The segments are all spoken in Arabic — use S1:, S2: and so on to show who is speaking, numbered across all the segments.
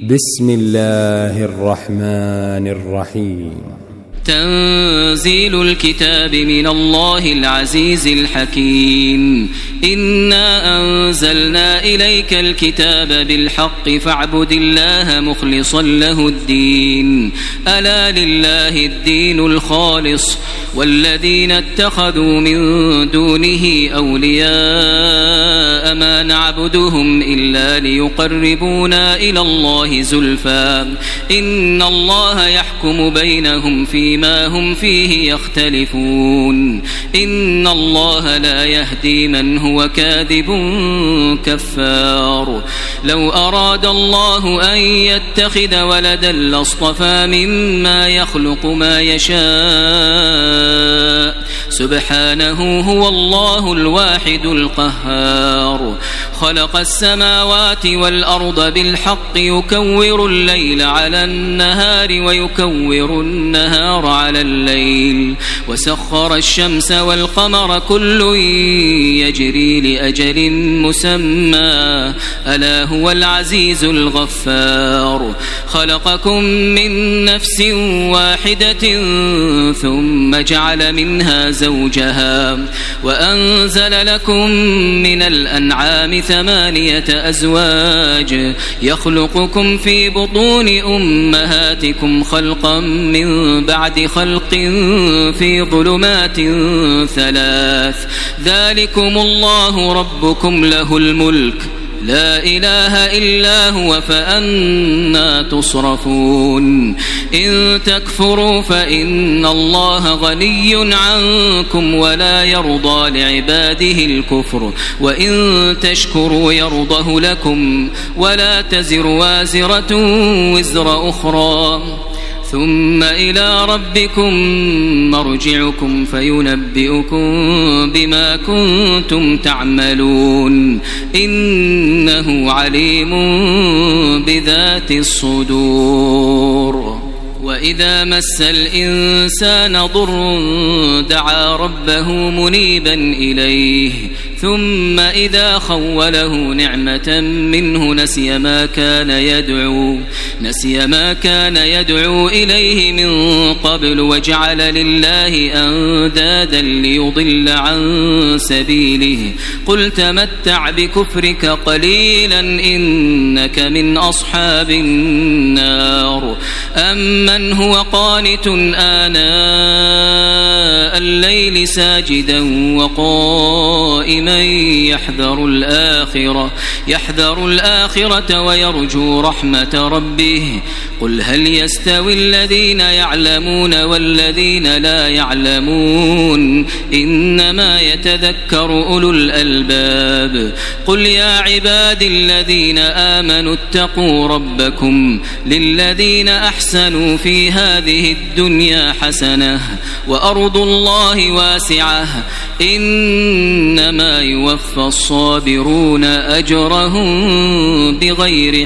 S1: بسم الله الرحمن الرحيم.
S2: تنزيل الكتاب من الله العزيز الحكيم. إنا أنزلنا إليك الكتاب بالحق فاعبد الله مخلصا له الدين. ألا لله الدين الخالص والذين اتخذوا من دونه أولياء ما نعبدهم إلا ليقربونا إلى الله زلفى إن الله يحكم بينهم فيما هم فيه يختلفون. إن الله لا يهدي من هو كاذب كفار. لو أراد الله أن يتخذ ولدا لاصطفى مما يخلق ما يشاء سبحانه هو الله الواحد القهار. خلق السماوات والأرض بالحق يكور الليل على النهار ويكور النهار على الليل وسخر الشمس والقمر كل يجري لأجل مسمى ألا هو العزيز الغفار. خلقكم من نفس واحدة ثم جعل منها زوجها وأنزل لكم من الأنعام 8 أزواج يخلقكم في بطون أمهاتكم خلقا من بعد خلق في ظلمات 3 ذلكم الله ربكم له الملك لا إله إلا هو فأنا تصرفون. إن تكفروا فإن الله غني عنكم ولا يرضى لعباده الكفر وإن تشكروا يرضه لكم ولا تزر وازرة وزر أخرى ثم إلى ربكم مرجعكم فينبئكم بما كنتم تعملون إنه عليم بذات الصدور. وإذا مس الإنسان ضر دعا ربه منيبا إليه ثم إذا خوله نعمة منه نسي ما كان يدعو إليه من قبل وجعل لله أندادا ليضل عن سبيله. قل تمتع بكفرك قليلا إنك من أصحاب النار. أمن هو قانت آناء الليل ساجدا وقائما يحذر الآخرة ويرجو رحمة ربه. قل هل يستوي الذين يعلمون والذين لا يعلمون إنما يتذكر أولو الألباب. قل يا عباد الذين آمنوا اتقوا ربكم للذين أحسنوا في هذه الدنيا حسنة وأرض الله واسعة إنما يوفى الصابرون أجرهم بغير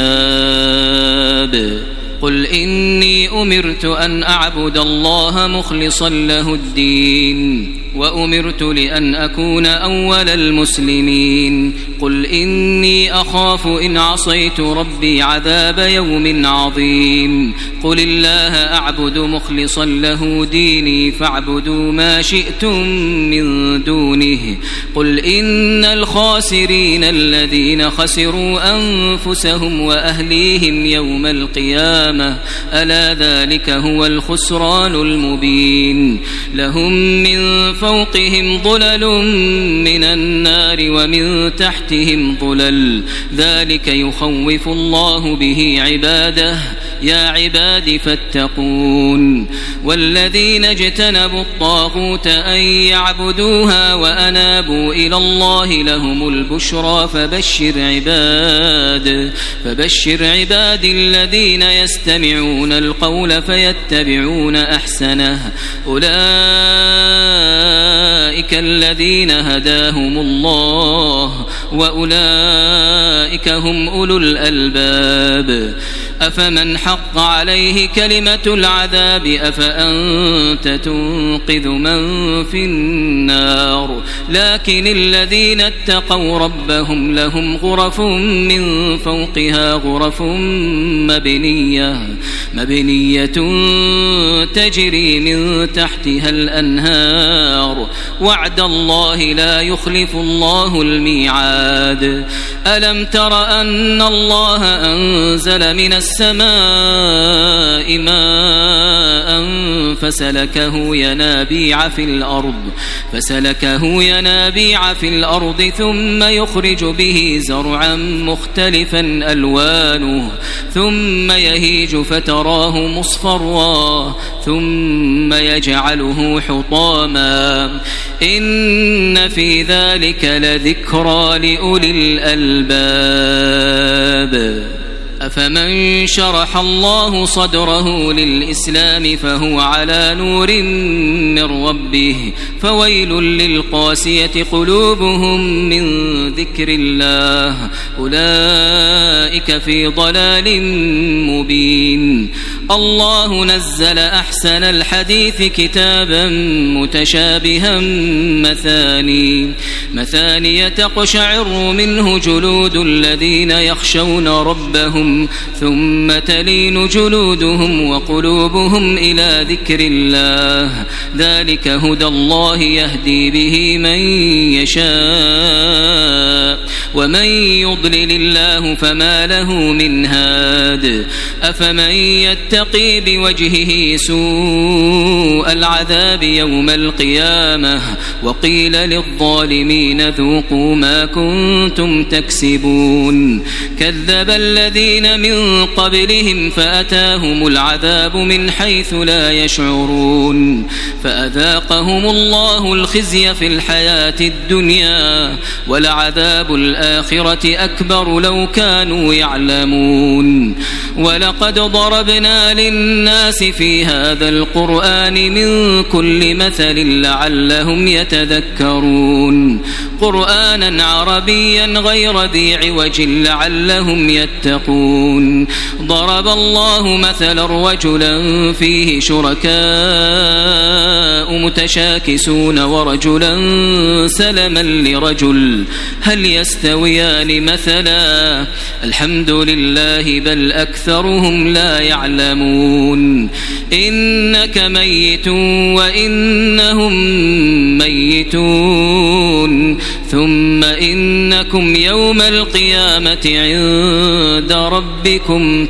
S2: حساب. قل إني أمرت أن أعبد الله مخلصا له الدين وأمرت لأن أكون أول المسلمين. قل إني أخاف إن عصيت ربي عذاب يوم عظيم. قل الله أعبد مخلصا له ديني فاعبدوا ما شئتم من دونه. قل إن الخاسرين الذين خسروا أنفسهم وأهليهم يوم القيامة ألا ذلك هو الخسران المبين. لهم من فوقهم ظلل من النار ومن تحتهم ظلل ذلك يخوف الله به عباده يا عباد فاتقون. والذين اجتنبوا الطاغوت أن يعبدوها وأنابوا إلى الله لهم البشرى فبشر عباد الذين يستمعون القول فيتبعون أحسنه أولئك الذين هداهم الله وأولئك هم أولو الألباب. أفمن حق عليه كلمة العذاب أفأنت تنقذ من في النار لكن الذين اتقوا ربهم لهم غرف من فوقها غرف مبنية تجري من تحتها الأنهار وعد الله لا يخلف الله الميعاد ألم تر أن الله أنزل من السماء ماء فسلكه ينابيع في الأرض ثم يخرج به زرعا مختلفا ألوانه ثم يهيج فتراه مصفرا ثم يجعله حطاما إن في ذلك لذكرى لأولي الألباب أفمن شرح الله صدره للإسلام فهو على نور من ربه فويل للقاسية قلوبهم من ذكر الله أولئك في ضلال مبين الله نزل أحسن الحديث كتابا متشابها مثاني تقشعر منه جلود الذين يخشون ربهم ثم تلين جلودهم وقلوبهم إلى ذكر الله ذلك هدى الله يهدي به من يشاء ومن يضلل الله فما له من هاد أفمن يتقي بوجهه سوء العذاب يوم القيامة وقيل للظالمين ذوقوا ما كنتم تكسبون كذب الذين من قبلهم فأتاهم العذاب من حيث لا يشعرون فأذاقهم الله الخزي في الحياة الدنيا ولعذاب الآخرة أكبر لو كانوا يعلمون ولقد ضربنا للناس في هذا القرآن من كل مثل لعلهم يتذكرون قرآنا عربيا غير ذي عوج لعلهم يتقون ضرب الله مثلا رجلا فيه شركاء متشاكسون ورجلا سلما لرجل هل يستويان مثلا الحمد لله بل أكثرهم لا يعلمون إنك ميت وإنهم ميتون ثم إنكم يوم القيامة عند ربكم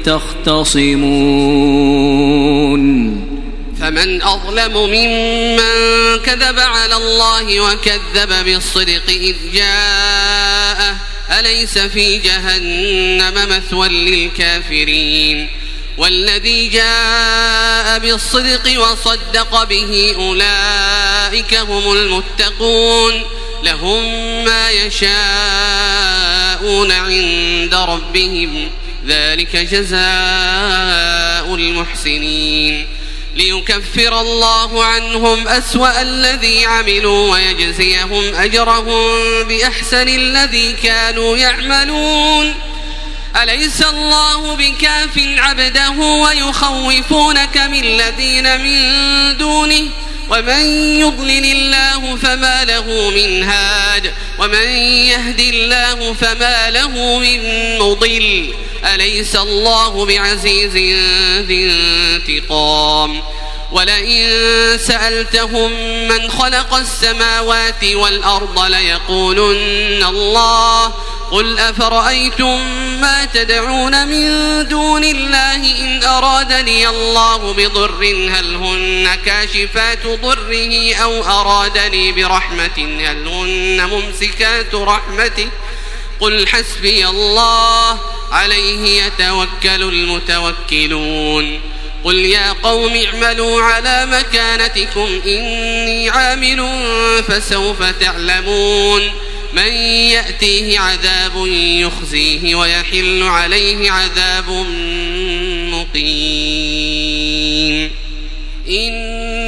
S2: تختصمون
S3: فمن أظلم ممن كذب على الله وكذب بالصدق إذ جاءه أليس في جهنم مثوى للكافرين والذي جاء بالصدق وصدق به أولئك هم المتقون لهم ما يشاءون عند ربهم ذلك جزاء المحسنين ليكفر الله عنهم أسوأ الذي عملوا ويجزيهم أجرهم بأحسن الذي كانوا يعملون أليس الله بكاف عبده ويخوفونك من الذين من دونه ومن يضلل الله فما له من هاد ومن يهد الله فما له من مضل أليس الله بعزيز ذي انتقام ولئن سألتهم من خلق السماوات والأرض ليقولن الله قل أفرأيتم ما تدعون من دون الله إن أرادني الله بضر هل هن كاشفات ضره أو أرادني برحمة هل هن ممسكات رحمته قل حسبي الله عليه يتوكل المتوكلون قل يا قوم اعملوا على مكانتكم إني عامل فسوف تعلمون من يأتيه عذاب يخزيه ويحل عليه عذاب مقيم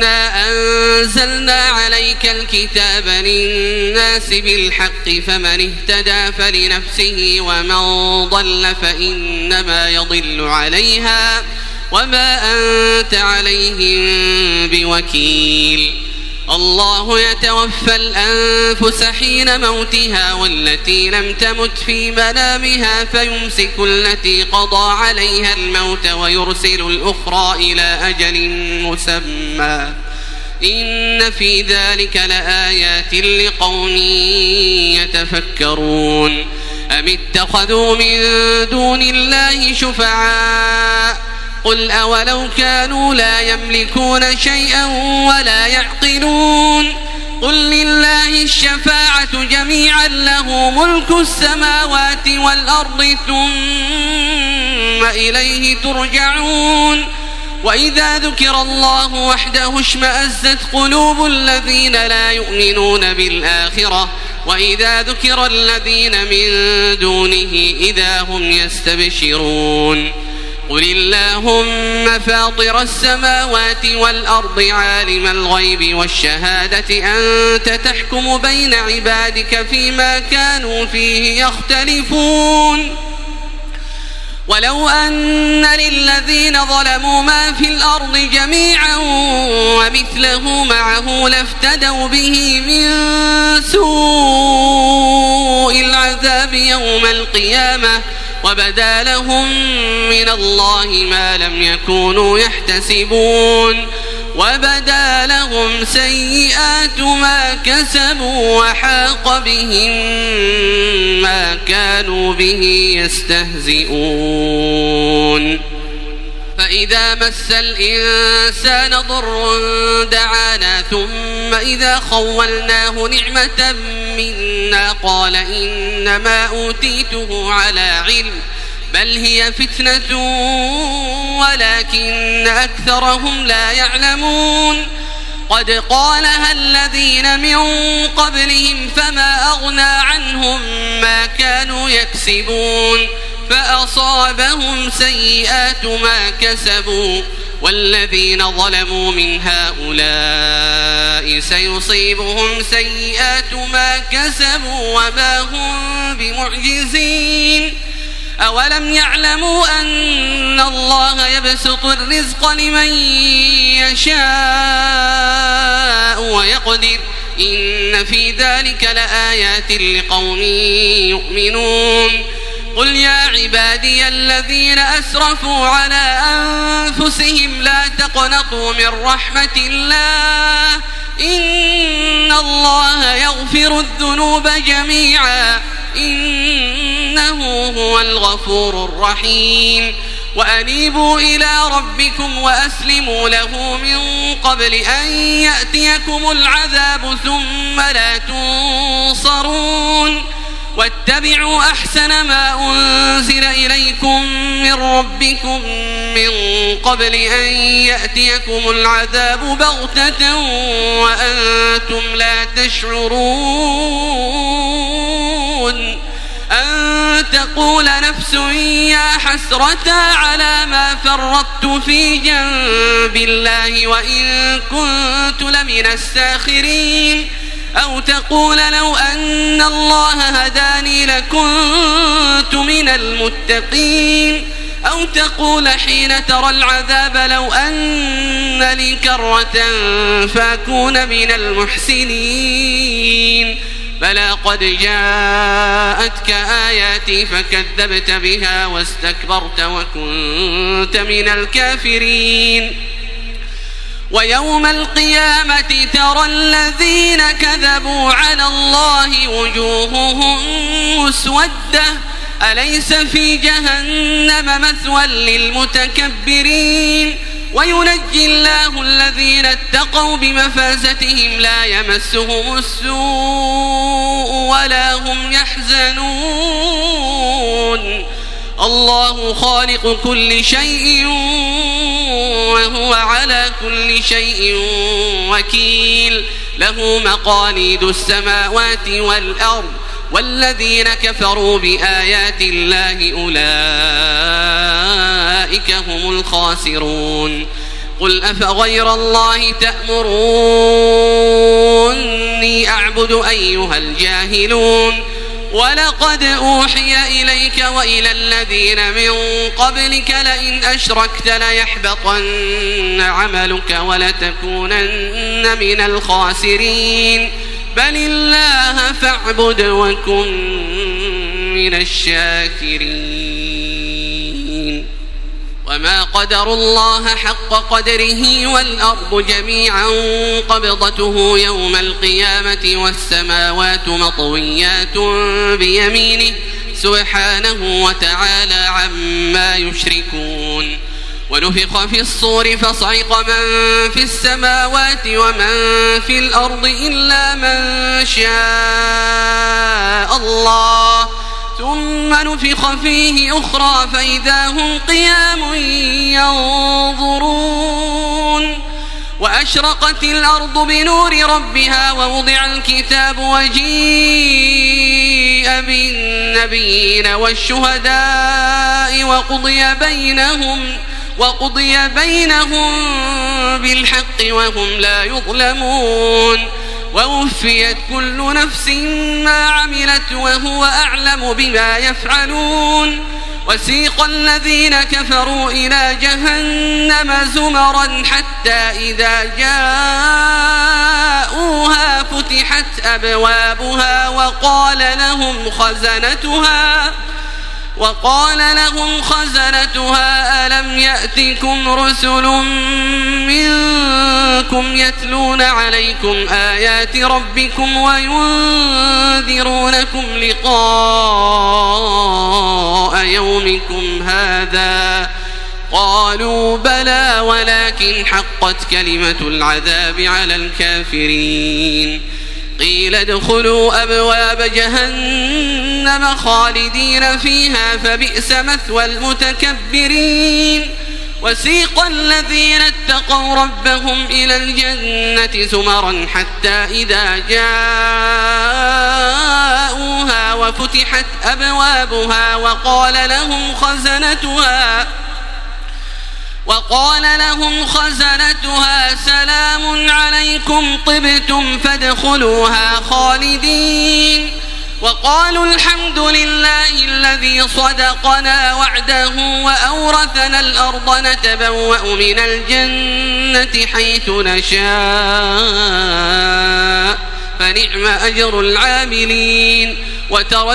S3: إنا أنزلنا عليك الكتاب للناس بالحق فمن اهتدى فلنفسه ومن ضل فإنما يضل عليها وما أنت عليهم بوكيل الله يتوفى الأنفس حين موتها والتي لم تمت في منامها فيمسك التي قضى عليها الموت ويرسل الأخرى إلى أجل مسمى إن في ذلك لآيات لقوم يتفكرون أم اتخذوا من دون الله شفعاء قل أولو كانوا لا يملكون شيئا ولا يعقلون قل لله الشفاعة جميعا له ملك السماوات والأرض ثم إليه ترجعون وإذا ذكر الله وحده اشمأزت قلوب الذين لا يؤمنون بالآخرة وإذا ذكر الذين من دونه إذا هم يستبشرون قل اللهم فاطر السماوات والأرض عالم الغيب والشهادة أنت تحكم بين عبادك فيما كانوا فيه يختلفون ولو أن للذين ظلموا ما في الأرض جميعا ومثله معه لافتدوا به من سوء العذاب يوم القيامة وبدا لهم من الله ما لم يكونوا يحتسبون وبدا لهم سيئات ما كسبوا وحاق بهم ما كانوا به يستهزئون فإذا مس الإنسان ضر دعانا ثم إذا خولناه نعمة منا قال إنما أوتيته على علم بل هي فتنة ولكن أكثرهم لا يعلمون قد قالها الذين من قبلهم فما أغنى عنهم ما كانوا يكسبون فأصابهم سيئات ما كسبوا والذين ظلموا من هؤلاء سيصيبهم سيئات ما كسبوا وما هم بمعجزين أولم يعلموا أن الله يبسط الرزق لمن يشاء ويقدر إن في ذلك لآيات لقوم يؤمنون قل يا عبادي الذين أسرفوا على أنفسهم لا تقنطوا من رحمة الله إن الله يغفر الذنوب جميعا إنه هو الغفور الرحيم وأنيبوا إلى ربكم وأسلموا له من قبل أن يأتيكم العذاب ثم لا تنصرون واتبعوا أحسن ما أنزل إليكم من ربكم من قبل أن يأتيكم العذاب بغتة وأنتم لا تشعرون أن تقول نفس يا حسرة على ما فرطت في جنب الله وإن كنت لمن الساخرين أو تقول لو أن الله هداني لكنت من المتقين أو تقول حين ترى العذاب لو أن لي كرة فأكون من المحسنين بلى قد جاءتك آياتي فكذبت بها واستكبرت وكنت من الكافرين ويوم القيامة ترى الذين كذبوا على الله وجوههم مسودة أليس في جهنم مثوى للمتكبرين وينجي الله الذين اتقوا بمفازتهم لا يمسهم السوء ولا هم يحزنون الله خالق كل شيء وهو على كل شيء وكيل له مقاليد السماوات والأرض والذين كفروا بآيات الله أولئك هم الخاسرون قل أفغير الله تأمروني أعبد أيها الجاهلون ولقد أوحي إليك وإلى الذين من قبلك لئن أشركت ليحبطن عملك ولتكونن من الخاسرين بل الله فاعبد وكن من الشاكرين وما قدروا الله حق قدره والأرض جميعا قبضته يوم القيامة والسماوات مطويات بيمينه سبحانه وتعالى عما يشركون ونفخ في الصور فصعق من في السماوات ومن في الأرض إلا من شاء الله ثم نفخ فيه أخرى فإذا هم قيام ينظرون وأشرقت الأرض بنور ربها ووضع الكتاب وجيء بالنبيين والشهداء وقضي بينهم بالحق وهم لا يظلمون ووفيت كل نفس ما عملت وهو أعلم بما يفعلون وسيق الذين كفروا إلى جهنم زمرا حتى إذا جاءوها فتحت أبوابها وقال لهم خزنتها ألم يأتكم رسل منكم يتلون عليكم آيات ربكم وينذرونكم لقاء يومكم هذا قالوا بلى ولكن حقت كلمة العذاب على الكافرين قيل ادخلوا أبواب جهنم خالدين فيها فبئس مثوى المتكبرين وسيق الذين اتقوا ربهم إلى الجنة زمرا حتى إذا جاءوها وفتحت أبوابها وقال لهم خزنتها سلام عليكم طبتم فادخلوها خالدين وقالوا الحمد لله الذي صدقنا وعده وأورثنا الأرض نتبوأ من الجنة حيث نشاء فنعم أجر العاملين وترى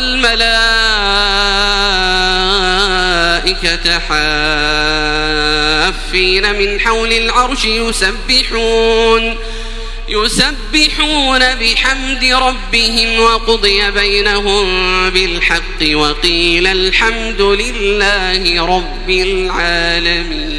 S3: الملائكة حافين من حول العرش يسبحون بحمد ربهم وقضي بينهم بالحق وقيل الحمد لله رب العالمين.